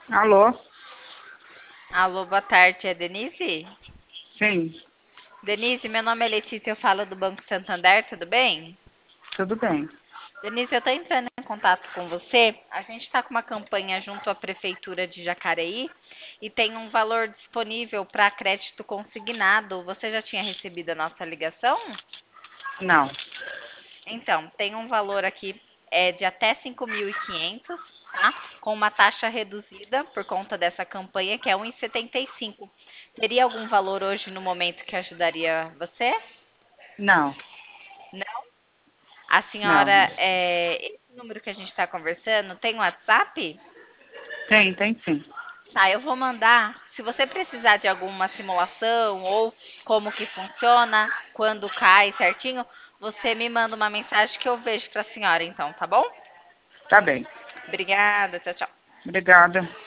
Alô? Alô, boa tarde, é Denise? Sim, Denise, meu nome é Letícia, eu falo do Banco Santander, tudo bem? tudo bem. Denise, eu estou entrando em contato com você. A gente está com uma campanha junto à Prefeitura de Jacareí e tem um valor disponível para crédito consignado. Você já tinha recebido a nossa ligação? Não, Então, tem um valor aqui de até 5.500, tá? Com uma taxa reduzida por conta dessa campanha, que é 1,75. Teria algum valor hoje no momento que ajudaria você? não, Não? A não. senhora, esse número que a gente está conversando, tem WhatsApp? Tem sim. Tá, eu vou mandar. Se você precisar de alguma simulação ou como que funciona, quando cai certinho, você me manda uma mensagem que eu vejo para a senhora, então, tá bom? Tá bem. Obrigada, tchau, tchau. Obrigada.